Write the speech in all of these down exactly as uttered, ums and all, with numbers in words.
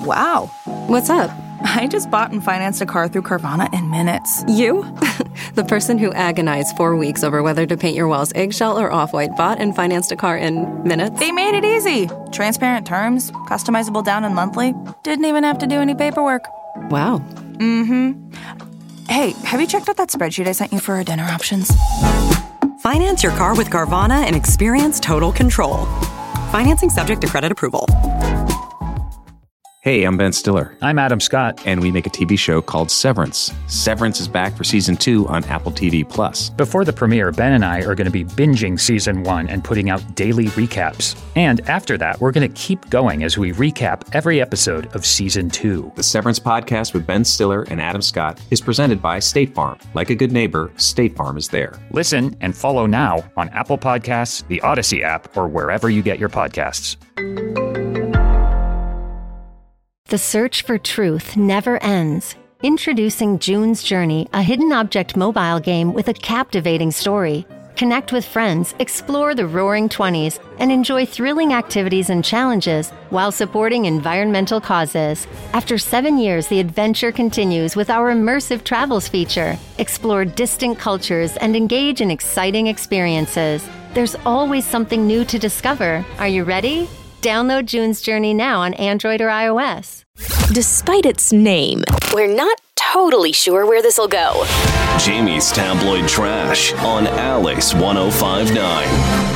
Wow. What's up? I just bought and financed a car through Carvana in minutes. You? The person who agonized four weeks over whether to paint your walls eggshell or off-white bought and financed a car in minutes? They made it easy. Transparent terms, customizable down and monthly. Didn't even have to do any paperwork. Wow. Mm-hmm. Hey, have you checked out that spreadsheet I sent you for our dinner options? Finance your car with Carvana and experience total control. Financing subject to credit approval. Hey, I'm Ben Stiller. I'm Adam Scott. And we make a T V show called Severance. Severance is back for season two on Apple T V Plus. Before the premiere, Ben and I are going to be binging season one and putting out daily recaps. And after that, we're going to keep going as we recap every episode of season two. The Severance podcast with Ben Stiller and Adam Scott is presented by State Farm. Like a good neighbor, State Farm is there. Listen and follow now on Apple Podcasts, the Odyssey app, or wherever you get your podcasts. The search for truth never ends. Introducing June's Journey, a hidden object mobile game with a captivating story. Connect with friends, explore the roaring twenties, and enjoy thrilling activities and challenges while supporting environmental causes. After seven years, the adventure continues with our immersive travels feature. Explore distant cultures and engage in exciting experiences. There's always something new to discover. Are you ready? Download June's Journey now on Android or iOS. Despite its name, we're not totally sure where this will go. Jamie's Tabloid Trash on Alice one oh five point nine.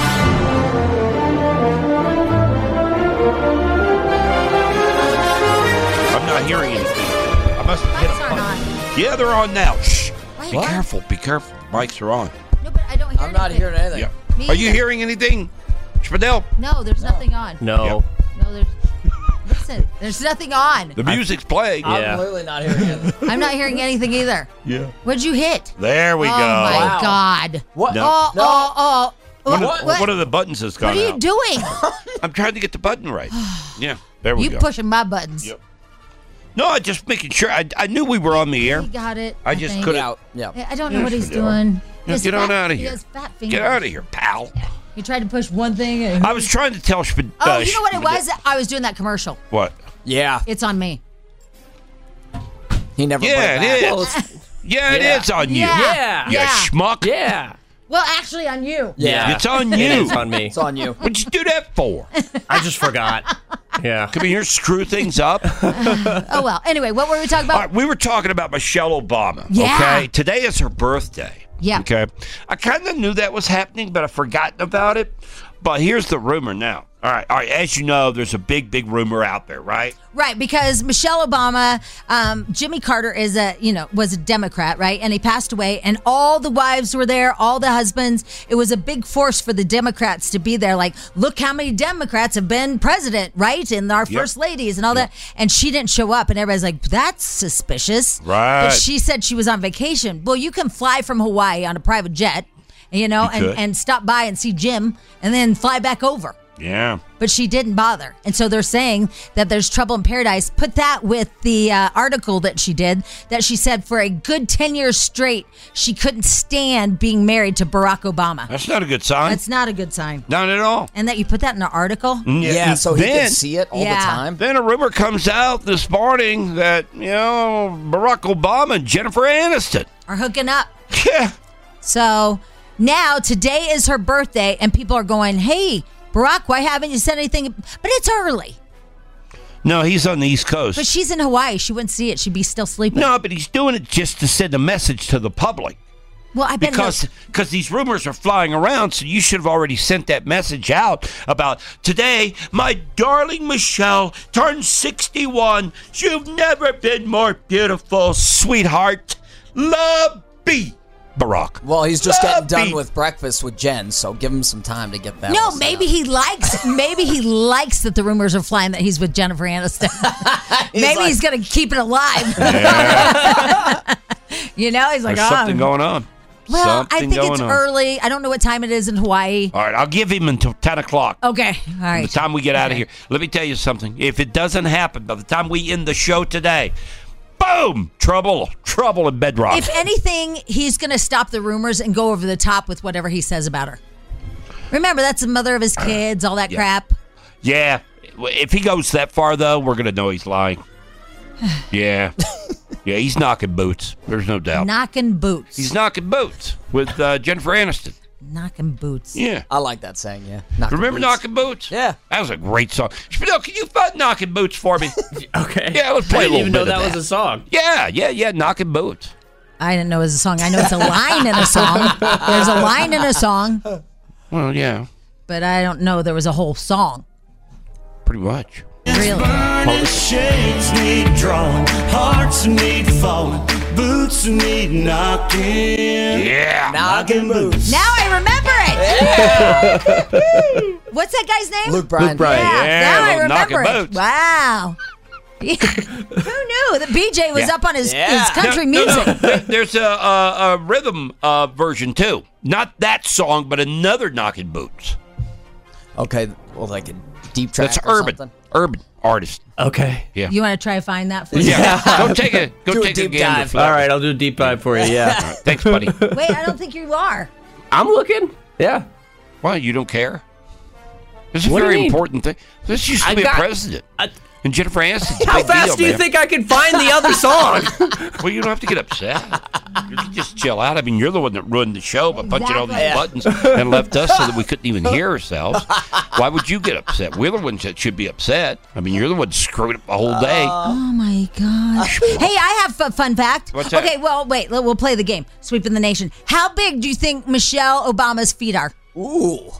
I'm not hearing anything. I must have hit a button. Yeah, they're on now. Shh. Be What? careful. Be careful. Mics are on. No, but I don't hear I'm not anything. hearing anything. Yeah. Me Are you either. hearing anything, Spadell? No, there's nothing on. No. No, there's... Listen, there's nothing on. The music's playing. I'm Yeah. literally not hearing anything. I'm not hearing anything either. Yeah. What'd you hit? There we oh, go. my Wow. God. What? No. Oh, No. oh, oh. One, What, of, what, one of the buttons has gone what are you out. doing? I'm trying to get the button right. Yeah. There we You go. pushing my buttons. Yep. No, I just making sure. I, I knew we were on the air. He got it. I just think. couldn't- Out. Yeah. I don't know Yeah, what he's Fidel. doing. He has Get on fat- out of He here. has fat fingers. Get out of here, pal. He tried to push one thing. And... I was trying to tell Spad. Oh, uh, you know what it Spad- was? I was doing that commercial. What? Yeah. It's on me. He never Yeah, put it it back. is. Yeah, it Yeah. is on you. Yeah. You Yeah. schmuck. Yeah. Well, actually, on you. Yeah. It's on It you. is on me. It's on you. What'd you do that for? I just forgot. Yeah. Come here, screw things up. Oh, well. Anyway, what were we talking All about? right, we were talking about Michelle Obama. Yeah. Okay. Today is her birthday. Yeah. Okay. I kind of knew that was happening, but I've forgotten about it. But here's the rumor now. All right. All right. As you know, there's a big, big rumor out there, right? Right, because Michelle Obama, um, Jimmy Carter is a, you know, was a Democrat, right? And he passed away, and all the wives were there, all the husbands. It was a big force for the Democrats to be there. Like, look how many Democrats have been president, right? And our Yep. first ladies and all that. And she didn't show up, and everybody's like, that's suspicious. Right. But she said she was on vacation. Well, you can fly from Hawaii on a private jet, you know, You and, could. and stop by and see Jim, and then fly back over. Yeah. But she didn't bother. And so they're saying that there's trouble in paradise. Put that with the uh, article that she did, that she said for a good ten years straight, she couldn't stand being married to Barack Obama. That's not a good sign. That's not a good sign. Not at all. And that you put that in an article? Yeah, so he then, can see it all Yeah. the time. Then a rumor comes out this morning that, you know, Barack Obama and Jennifer Aniston. Are hooking up. Yeah. So now today is her birthday, and people are going, hey, Barack, why haven't you said anything? But it's early. No, he's on the East Coast. But she's in Hawaii. She wouldn't see it. She'd be still sleeping. No, but he's doing it just to send a message to the public. Well, I bet Because he'll- because these rumors are flying around, so you should have already sent that message out about today, my darling Michelle turned sixty-one. You've never been more beautiful, sweetheart. Love B. Barack. Well, he's just Love getting done me. with breakfast with Jen, so give him some time to get that. No, all set maybe up. he likes. Maybe he likes that the rumors are flying that he's with Jennifer Aniston. He's maybe like- he's gonna keep it alive. You know, he's like, There's oh. something going on. Well, something I think going it's on. early. I don't know what time it is in Hawaii. All right, I'll give him until ten o'clock. Okay, all By right. the time we get out of Okay. here. Let me tell you something. If it doesn't happen by the time we end the show today, boom, trouble, trouble in bedrock. If anything, he's gonna stop the rumors and go over the top with whatever he says about her. Remember, that's the mother of his kids, all that Yeah. crap. yeah, if he goes that far, though, we're going to know he's lying. Yeah. Yeah, he's knocking boots. There's no doubt. Knocking boots. He's knocking boots with uh, Jennifer Aniston. Knocking boots. Yeah. I like that saying, yeah. Knocking Remember boots. Knocking Boots? Yeah. That was a great song. Spadil, can you find Knocking Boots for me? Okay. Yeah, let's play I a didn't little even know bit that of was a song. Yeah, yeah, yeah, Knocking Boots. I didn't know it was a song. I know it's a line in a song. There's a line in a song, Well, yeah, but I don't know there was a whole song. pretty much. Really? Burning shades need drawing, hearts need falling, boots need knocking. Yeah. Knocking boots. Now I remember it. What's that guy's name? Luke Bryan. Luke Bryan. Yeah, Yeah, now I little knocking remember it. boots. Wow. Who knew that B J was Yeah. up on his, Yeah. his country No, no, no. music? There- There's a, a, a rhythm uh, version, too. Not that song, but another Knocking Boots. Okay, well, like a deep track That's or urban. something. Urban artist. Okay. Yeah. You want to try to find that for me? Yeah. Go take a go Do a take a, deep gander dive. for that. All right, I'll do a deep dive for you. Yeah. All right, thanks, buddy. Wait, I don't think you are. I'm looking. Yeah. Why, you don't care? This is a What do you very mean? important thing. This used to I be got- a president. I- and Jennifer Aniston's a How big fast deal, do you man. think I can find the other song? Well, you don't have to get upset. You can just chill out. I mean, you're the one that ruined the show by punching all these Exactly. buttons and left us so that we couldn't even hear ourselves. Why would you get upset? We're the ones that should be upset. I mean, you're the one screwed up the whole day. Oh my gosh. Hey, I have a fun fact. What's that? Okay, well, wait, we'll play the game. Sweeping the nation. How big do you think Michelle Obama's feet are? Ooh.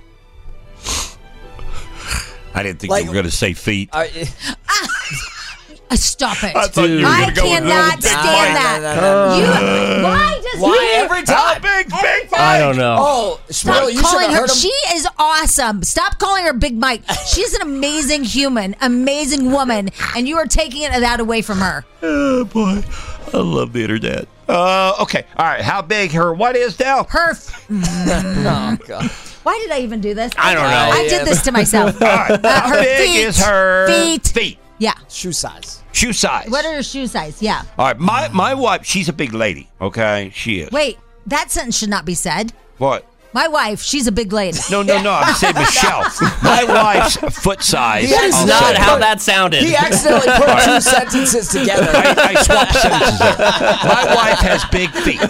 I didn't think Like- you were going to say feet. Uh, Uh, Stop it. I thought you were I gonna go with cannot little big stand Mike. that. No, no, no, You, why does Why he every time? Big, big, I don't know. Oh, Stop Shmuel, you should calling have her. heard him. She is awesome. Stop calling her Big Mike. She's an amazing human, amazing woman, and you are taking it that away from her. Oh, boy. I love the internet. Uh, okay. All right. How big her what is now? Her. F- Oh, God. Why did I even do this? I don't know. I Yeah. did this to myself. All right. Uh, How her big feet. is her feet? feet? Yeah. Shoe size. Shoe size. What are her shoe size? Yeah. All right. My, my wife, she's a big lady. Okay. She is. Wait, that sentence should not be said. What? My wife, she's a big lady. No, no, no. I'm saying Michelle. My wife's foot size. That is I'll Not say. how that sounded. He accidentally put two sentences together. I, I swapped sentences there. My wife has big feet.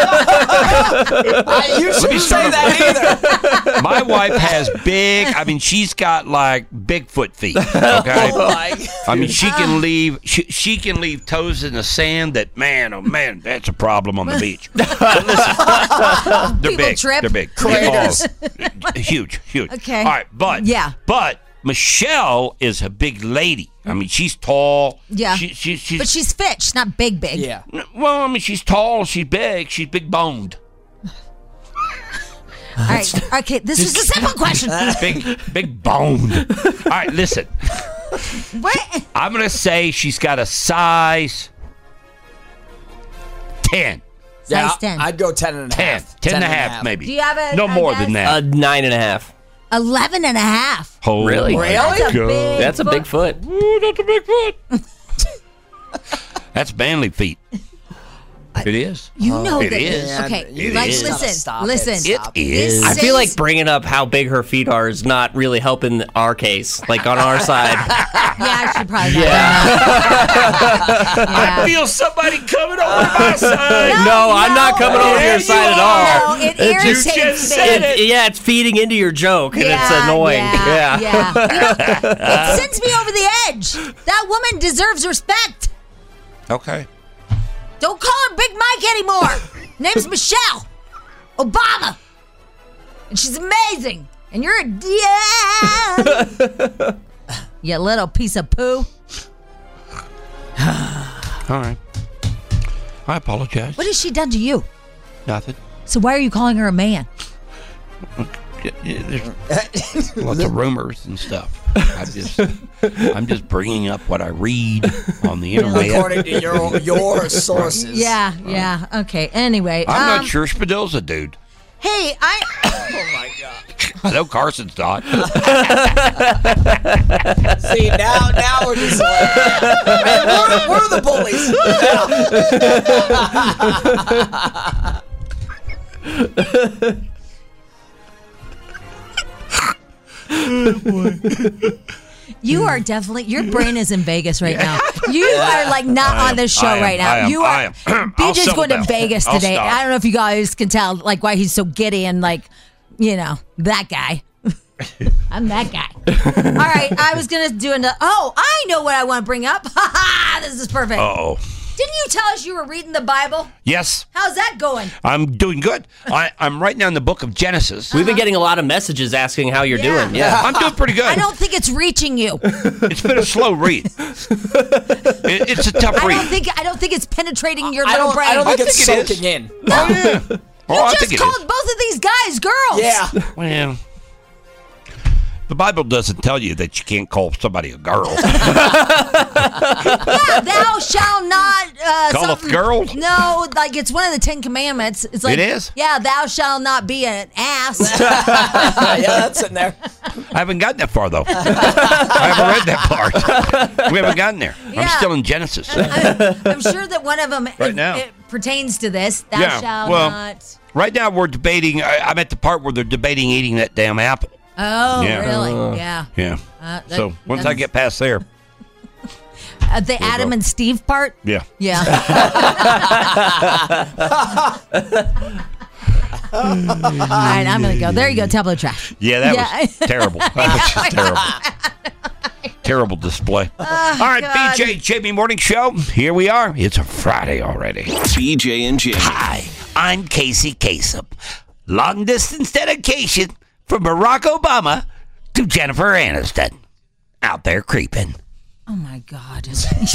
I, you shouldn't say start that either. My wife has big, I mean, she's got like Bigfoot feet. Okay. Oh, my. I mean, she can leave she, she can leave toes in the sand that, man, oh, man, that's a problem on the beach. But listen, they're People big. trip. They're big. Craters. Oh, huge, huge. Okay. All right, but Yeah. but Michelle is a big lady. I mean, she's tall. Yeah. She, she, she's, But she's fit. She's not big, big. Yeah. well, I mean, she's tall. She's big. She's big boned. All right. Okay. This is a simple question. Big, big boned. All right, listen. What? I'm going to say she's got a size ten. Yeah, Size ten. I'd go ten and a ten. half. ten and a half, maybe. Do you have a- No a more guess? than A that. nine and a half. Eleven and a half. Oh, Really? my Really? That's a God. big That's a big foot. Ooh, that's a big foot. That's manly feet. It is. You know It that. is. Okay. It like, is. listen. Stop it. listen. It Stop is. This I feel like says- bringing up how big her feet are is not really helping our case. Like on our side. Yeah, I should probably. not Yeah. do that. I feel somebody coming over my side. No, I'm not coming over Yeah, your you side at are. all. No, it It just- irritates just me. said It- yeah, it's feeding into your joke, and it's Yeah, annoying. Yeah, Yeah. yeah. You know, it sends me over the edge. That woman deserves respect. Okay. Don't call her Big Mike anymore. Name's Michelle Obama, and she's amazing. And you're a dad. You little piece of poo. All right. I apologize. What has she done to you? Nothing. So why are you calling her a man? Yeah, yeah, There's lots of rumors and stuff. I just, I'm just bringing up what I read on the internet. According to your your sources. Yeah, yeah. Okay. Anyway, I'm um, not sure Spadil's a dude. Hey, I. Oh my God. I know Carson's not. See now, now we're just like, man, we're, we're the bullies. You are definitely, your brain is in Vegas right now. You are like not I on this show am, right now. I am, you are. I am. B J's settle going to down. Vegas I'll today. stop. I don't know if you guys can tell like why he's so giddy and like, you know, that guy. I'm that guy. All right, I was gonna do another. Oh, I know what I want to bring up. Ha ha! This is perfect. Uh-oh. Didn't you tell us you were reading the Bible? Yes. How's that going? I'm doing good. I, I'm right now in the book of Genesis. We've been getting a lot of messages asking how you're Yeah. doing. Yeah. I'm doing pretty good. I don't think it's reaching you. It's been a slow read. It, it's a tough I read. don't think I don't think it's penetrating your I little don't, brain. I don't think I it's think it is. soaking in. Oh, yeah. Oh, you I just think it called is. both of these guys girls. Yeah. Well, the Bible doesn't tell you that you can't call somebody a girl. Yeah, thou shalt not uh, Calleth something- girl? No, like it's one of the Ten Commandments. It's like It is? Yeah, thou shalt not be an ass. Yeah, that's in there. I haven't gotten that far, though. I haven't read that part. We haven't gotten there. Yeah. I'm still in Genesis. I, I'm sure that one of them Right it, now. it pertains to this. Thou Yeah, shalt well- not. Right now, we're debating. I, I'm at the part where they're debating eating that damn apple. Oh, Yeah. really? Uh, yeah. Yeah. Uh, that- so once I that's- get past there, Uh, the Adam and Steve part? yeah. Yeah. All right, I'm going to go. There you go, tablet trash. Yeah, that Yeah. was terrible. That was just terrible. Terrible display. All right, God. B J Jamie Morning Show. Here we are. It's a Friday already. B J and Jamie. Hi, I'm Casey Kasem. Long distance dedication from Barack Obama to Jennifer Aniston. Out there creeping. Oh, my God.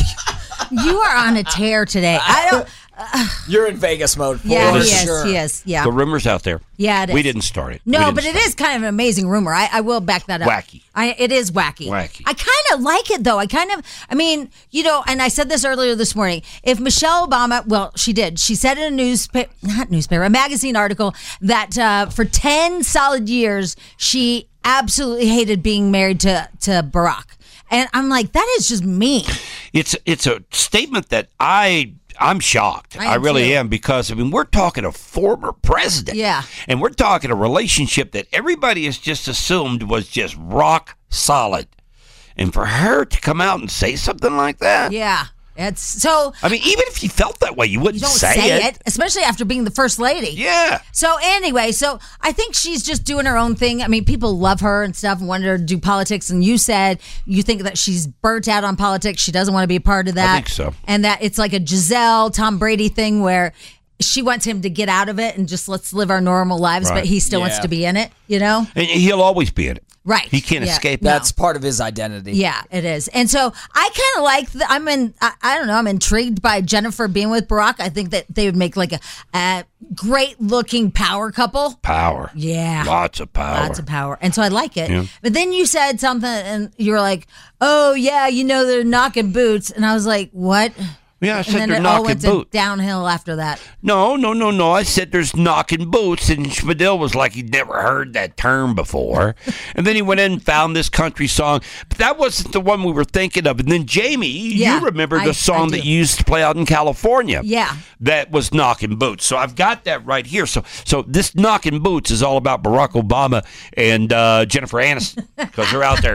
You are on a tear today. I don't. You're in Vegas mode. For Yeah, he sure. is. He is. Yeah. The rumor's out there. Yeah, it is. We didn't start it. We No, didn't but it start is kind of an amazing rumor. I, I will back that up. Wacky. I, it is wacky. Wacky. I kind of like it, though. I kind of, I mean, you know, and I said this earlier this morning. If Michelle Obama, well, she did. She said in a newspaper, not newspaper, a magazine article that uh, for ten solid years, she absolutely hated being married to, to Barack. And I'm like, that is just mean. It's it's a statement that I I'm shocked. I I, am really too. am because I mean we're talking a former president. Yeah. And we're talking a relationship that everybody has just assumed was just rock solid. And for her to come out and say something like that. Yeah. It's so. I mean, even if you felt that way, you wouldn't You don't say, say, it. it, especially after being the first lady. Yeah. So anyway, so I think she's just doing her own thing. I mean, people love her and stuff and want her to do politics. And you said you think that she's burnt out on politics. She doesn't want to be a part of that. I think so. And that it's like a Giselle, Tom Brady thing where she wants him to get out of it and just let's live our normal lives, Right. but he still wants Yeah. to be in it, you know? And he'll always be in it. Right. He can't Yeah. escape No. that. That's part of his identity. Yeah, it is. And so I kind of like, the, I'm in, I, I don't know, I'm intrigued by Jennifer being with Barack. I think that they would make like a, a great looking power couple. Power. Yeah. Lots of power. Lots of power. And so I like it. Yeah. But then you said something and you were like, oh, yeah, you know, they're knocking boots. And I was like, what? Yeah, I And said then they're it all knocking went to boots. downhill after that. No, no, no, no. I said there's knocking boots, and Schmidl was like he'd never heard that term before. And then he went in and found this country song, but that wasn't the one we were thinking of. And then Jamie, Yeah, you remember I- the song I that do. you used to play out in California? Yeah. That was knocking boots. So I've got that right here. So, so this knocking boots is all about Barack Obama and uh, Jennifer Aniston because they're out there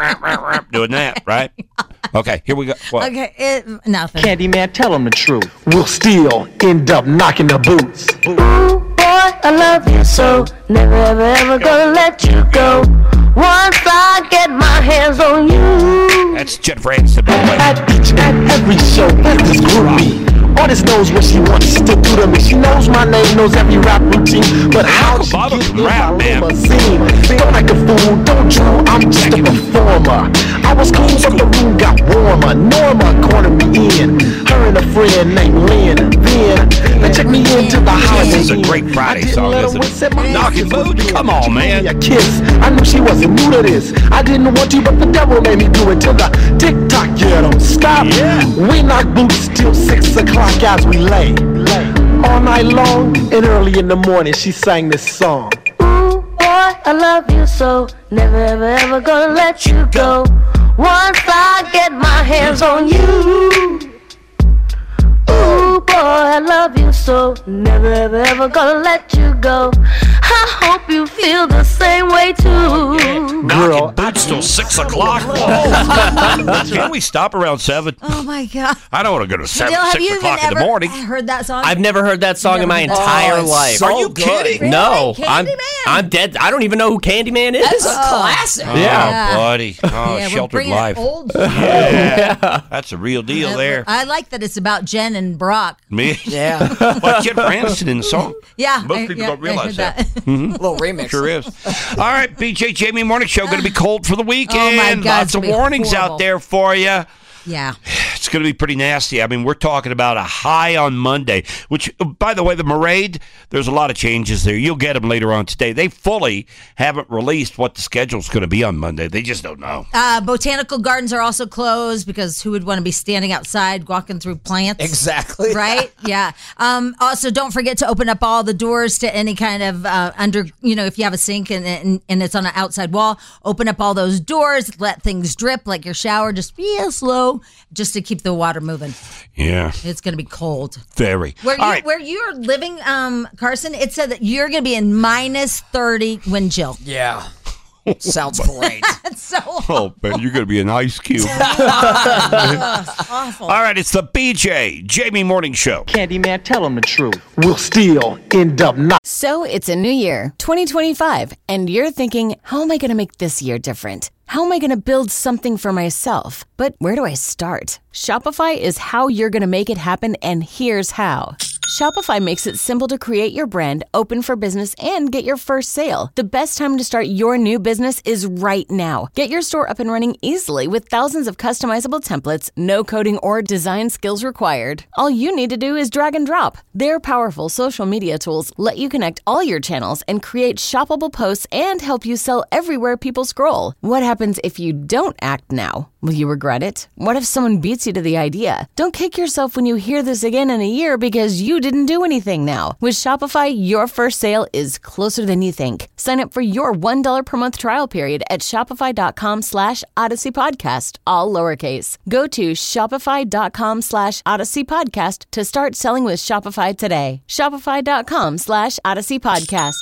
doing that, right? Okay, here we go. What? Okay, it, nothing. Candyman, tell him the truth. We'll still end up knocking the boots. Ooh, boy, I love you so. Never, ever, ever gonna let you go. Once I get my hands on you. That's Jennifer Aniston, by the way. At each and every show, that's this groupie. Artist knows what she wants to do to me. She knows my name, knows every rap routine. But how she Bobby get can in rap, my man. limousine? Don't act a fool, don't you? I'm just a performer. I was cool, but the room got warmer. Norma cornered me in. Her and a friend named Lynn. Then they took me into the holiday This is a Inn. great Friday I didn't song, let her isn't it? whistle my Knocking kisses was boots? in. Come on, She gave man. me a kiss. I knew she wasn't new to this. I didn't want to, but the devil made me do it. To the tick tock, yeah, don't stop. Yeah. We knock boots till six o'clock as we lay. All night long and early in the morning, she sang this song. Ooh, boy, I love you so. Never, ever, ever gonna let you go. Once I get my hands on you. Ooh, boy, I love you so. Never, ever, ever gonna let you go. I hope you feel the same way too. Knocking boots till six o'clock. Whoa. Can we stop around seven? Oh my God! I don't want to go to seven, Still, have six you o'clock even in the ever morning. heard that song? I've never heard that song in my Never heard entire Oh, it's life. so Are you good. kidding? No, Really? I'm Candyman? I'm dead. I don't even know who Candyman is. That's a classic. Oh, Yeah. buddy. Oh, yeah, we're Sheltered bringing Life. it old. Yeah. That's a real deal there. I like that it's about Jen and Brock. Me? Yeah. Well, Jennifer Aniston in the song. Yeah, Most I- people yeah, don't realize I heard that. Mhm. Little remix. Sure is. All right, B J Jamie Morning Show going to be cold for the weekend. Oh, my God, Lots it's of gonna be warnings horrible. out there for you. Yeah. It's going to be pretty nasty. I mean, we're talking about a high on Monday, which, by the way, the Marade, there's a lot of changes there. You'll get them later on today. They fully haven't released what the schedule's going to be on Monday. They just don't know. Uh, botanical gardens are also closed because who would want to be standing outside walking through plants? Exactly. Right? Yeah. Um, also, don't forget to open up all the doors to any kind of uh, under, you know, if you have a sink and, and, and it's on an outside wall, open up all those doors, let things drip like your shower, just real slow, just to keep the water moving. Yeah. It's going to be cold. Very. Where you All right. where you're living, um, Carson, it said that you're going to be in minus thirty wind chill. Yeah. Sounds great. That's so Oh, man, you're going to be an ice cube. Ugh, awful. All right, it's the B J Jamie Morning Show. Candyman, tell him the truth. We'll still end up not. So it's a new year, twenty twenty-five, and you're thinking, how am I going to make this year different? How am I going to build something for myself? But where do I start? Shopify is how you're going to make it happen, and here's how. Shopify makes it simple to create your brand, open for business, and get your first sale. The best time to start your new business is right now. Get your store up and running easily with thousands of customizable templates, no coding or design skills required. All you need to do is drag and drop. Their powerful social media tools let you connect all your channels and create shoppable posts and help you sell everywhere people scroll. What happens if you don't act now? Will you regret it? What if someone beats you to the idea? Don't kick yourself when you hear this again in a year because you didn't do anything now. With Shopify, your first sale is closer than you think. Sign up for your one dollar per month trial period at shopify.com slash Odyssey Podcast, all lowercase. Go to shopify.com slash Odyssey Podcast to start selling with Shopify today. Shopify.com slash Odyssey Podcast.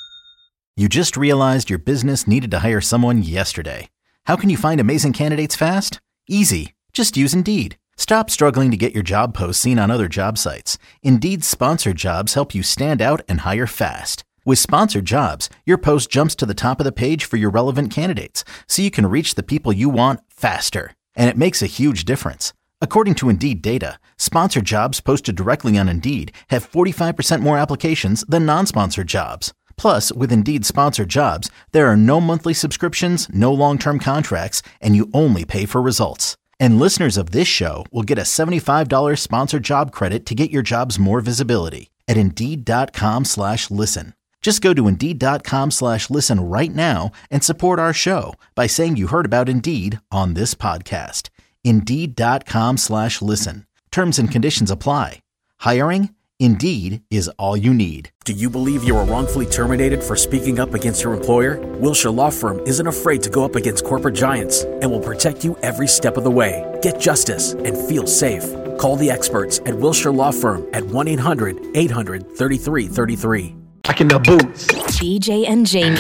You just realized your business needed to hire someone yesterday. How can you find amazing candidates fast? Easy. Just use Indeed. Stop struggling to get your job posts seen on other job sites. Indeed's sponsored jobs help you stand out and hire fast. With sponsored jobs, your post jumps to the top of the page for your relevant candidates, so you can reach the people you want faster. And it makes a huge difference. According to Indeed data, sponsored jobs posted directly on Indeed have forty-five percent more applications than non-sponsored jobs. Plus, with Indeed sponsored jobs, there are no monthly subscriptions, no long-term contracts, and you only pay for results. And listeners of this show will get a seventy-five dollars sponsored job credit to get your jobs more visibility at Indeed.com slash listen. Just go to Indeed.com slash listen right now and support our show by saying you heard about Indeed on this podcast. Indeed.com slash listen. Terms and conditions apply. Hiring? Indeed is all you need. Do you believe you were wrongfully terminated for speaking up against your employer? Wilshire Law Firm isn't afraid to go up against corporate giants and will protect you every step of the way. Get justice and feel safe. Call the experts at Wilshire Law Firm at one eight hundred eight hundred thirty-three thirty-three. Back in the boots. B J and Jamie.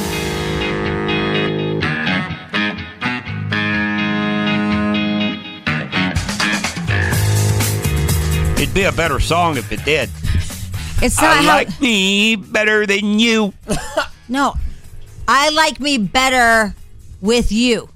It'd be a better song if it did. It's not I how- like me better than you. No, I like me better with you.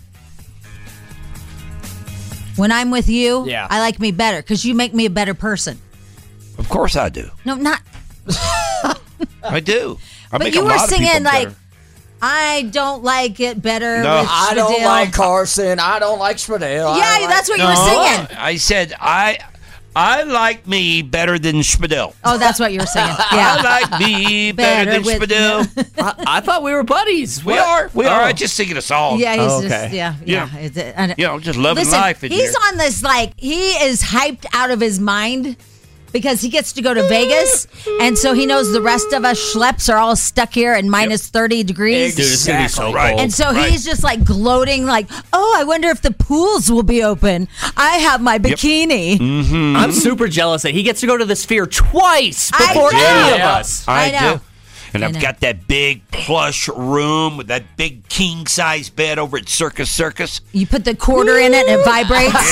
When I'm with you, Yeah. I like me better because you make me a better person. Of course I do. No, not. I do. I but make you a were lot of people singing like, better. I don't like it better. No. with I don't Spadil. like Carson. I don't like Spadil. Yeah, like- that's what you No, were singing. I said I I like me better than Spadil. Oh, that's what you were saying. Yeah. I like me better, Better than with- Spadil. I, I thought we were buddies. We What? are. We Oh. are. I just singing a song. Yeah, he's Oh, just okay. yeah, Yeah. yeah. It's, uh, and- You know, just loving Listen, life in he's here. on this like he is hyped out of his mind because he gets to go to Vegas, and so he knows the rest of us schleps are all stuck here in minus thirty degrees. Dude, it's gonna be so Right. cold. And so Right. he's just like gloating, like, "Oh, I wonder if the pools will be open. I have my bikini." Mm-hmm. I'm super jealous that he gets to go to the Sphere twice I before do. any of Yeah. us. I, I know. do. And I I've know. got that big plush room with that big king-size bed over at Circus Circus. You put the quarter in it and it vibrates.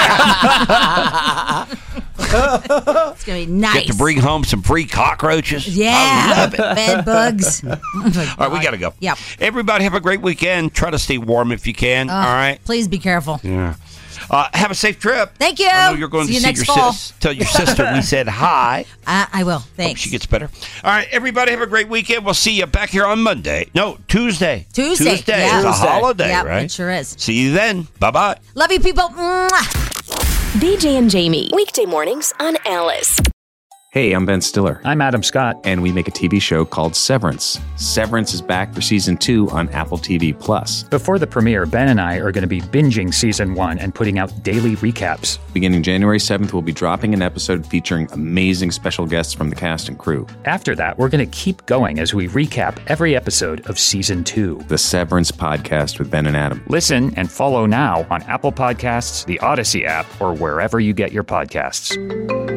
It's going to be nice. Get to bring home some free cockroaches. Yeah. I love it. Bed bugs. All right, we got to go. Yep. Everybody have a great weekend. Try to stay warm if you can. Oh, all right? Please be careful. Yeah. Uh, have a safe trip. Thank you. I know you're going See to you see next your fall. sis. Tell your sister we said hi. I, I will. Hope Thanks. she gets better. All right, everybody have a great weekend. We'll see you back here on Monday. No, Tuesday. Tuesday. Tuesday. Yeah. It's a Tuesday. holiday, Yep, right? it sure is. See you then. Bye-bye. Love you, people. Mwah. B J and Jamie, weekday mornings on Alice. Hey, I'm Ben Stiller. I'm Adam Scott. And we make a T V show called Severance. Severance is back for season two on Apple T V Plus. Before the premiere, Ben and I are going to be binging season one and putting out daily recaps. Beginning January seventh, we'll be dropping an episode featuring amazing special guests from the cast and crew. After that, we're going to keep going as we recap every episode of season two. The Severance Podcast with Ben and Adam. Listen and follow now on Apple Podcasts, the Odyssey app, or wherever you get your podcasts.